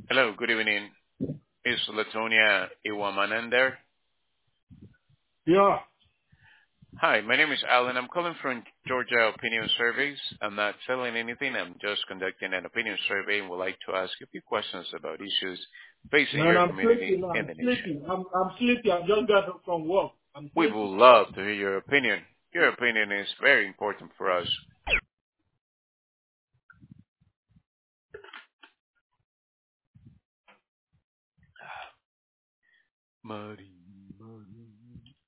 Hello, good evening. Is Latonia Iwamanan there? Yeah. Hi, my name is Alan. I'm calling from Georgia Opinion Surveys. I'm not selling anything. I'm just conducting an opinion survey and would like to ask a few questions about issues facing Man, your I'm community sleeping. in I'm the nation. sleeping. I'm sleepy. I just got up from work. I'm We sleepy. would love to hear your opinion. Your opinion is very important for us. Muddy.